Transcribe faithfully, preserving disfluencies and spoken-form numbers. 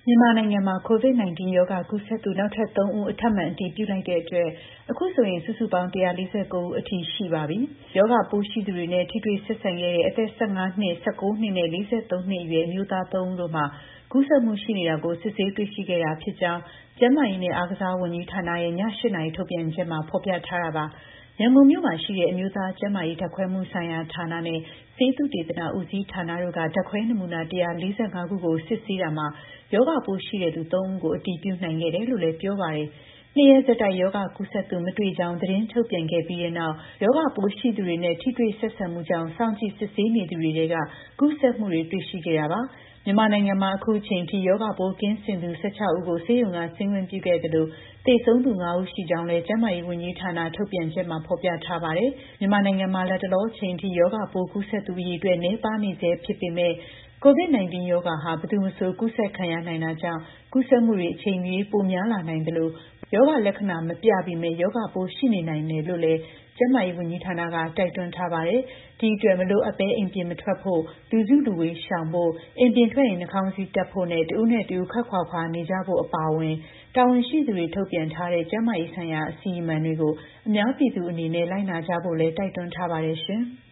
မြန်မာနိုင်ငံမှာ ကိုဗစ် ၁၉ ရောဂါကူးစက်သူ နောက်ထပ် သုံး ဦး အထပ်မံအတည်ပြုလိုက်တဲ့အတွက် အခုဆိုရင် စုစုပေါင်း ၁၄၉ ဦးအထိ ရှိပါပြီ။ ရောဂါပိုးရှိသူတွေနဲ့ ထိတွေ့ဆက်ဆံခဲ့တဲ့ အသက် ၁၅ နှစ်၊ ၁၉ နှစ်နဲ့ ၄၃ နှစ်အရွယ် အမျိုးသား သုံး ဦးတို့မှာ ကူးစက်မှုရှိနေတာကို စစ်ဆေးတွေ့ရှိခဲ့တာဖြစ်ကြောင်း ကျန်းမာရေးနဲ့ အားကစားဝန်ကြီးဌာနရဲ့ ည ၈ နာရီ ထုတ်ပြန်ချက်မှာ ဖော်ပြထားတာပါ။ ရန်ကုန်မြို့မှာရှိတဲ့ အမျိုးသားကျန်းမာရေး ဓာတ်ခွဲမှုဆိုင်ရာဌာနနဲ့ ဆေးသုတေသနဦးစီးဌာနတို့က ဓာတ်ခွဲနမူနာ ၁၄၅ ခုကို စစ်ဆေးတာမှာ ရောဂါပိုးရှိတဲ့သူ သုံး ဦးကို အတည်ပြုနိုင်ခဲ့တယ်လို့လည်း ပြောပါတယ်။ နှစ်ရက်ဆက်တိုက် ရောဂါကူးစက်သူ မတွေ့ကြောင်း သတင်းထုတ်ပြန်ခဲ့ပြီးတဲ့နောက် ရောဂါပိုးရှိသူတွေနဲ့ ထိတွေ့ဆက်ဆံမှုကြောင့် စောင့်ကြည့်စစ်ဆေးနေသူတွေထဲက ကူးစက်မှုတွေ တွေ့ရှိခဲ့တာပါ။ မြန်မာနိုင်ငံမှာ အခုအချိန်အထိ ရောဂါပိုးကင်းစင်သူ ၁၆ ဦးကို ဆေးရုံက ဆင်းခွင့်ပြုခဲ့သလို သေဆုံးသူ ငါး ဦး ရှိကြောင်းလည်း ကျန်းမာရေးဝန်ကြီးဌာန ထုတ်ပြန်ချက်မှာ ဖော်ပြထားပါတယ်။ မြန်မာနိုင်ငံမှာ လတ်တလောအချိန်အထိ ရောဂါပိုးကူးစက်သူ အရေအတွက် နည်းပါးနေဆဲ ဖြစ်ပေမဲ့ ကိုဗစ် ၁၉ ရောဂါဟာ ဘယ်သူမဆို ကူးစက်ခံရနိုင်တာကြောင့် ကူးစက်မှုတွေ အချိန်မရွေး ပိုများလာနိုင်သလို ရောဂါလက္ခဏာမပြပေမဲ့ ရောဂါပိုးရှိနေနိုင်တယ်လို့လည်း ကျန်းမာရေးဝန်ကြီးဌာနက တိုက်တွန်းထားပါတယ်။ ဒီအတွက် မလိုအပ်ဘဲ အိမ်ပြင်မထွက်ဖို့၊ လူစုလူဝေးရှောင်ဖို့၊ အိမ်ပြင်ထွက်ရင် နှာခေါင်းစည်းတပ်ဖို့နဲ့ တစ်ဦးနဲ့ တစ်ဦး ခပ်ခွာခွာနေကြဖို့ အပါအဝင် တာဝန်ရှိသူတွေ ထုတ်ပြန်ထားတဲ့ ကျန်းမာရေးဆိုင်ရာ အစီအမံတွေကို အများပြည်သူအနေနဲ့ လိုက်နာကြဖို့လည်း တိုက်တွန်းထားပါတယ်ရှင်။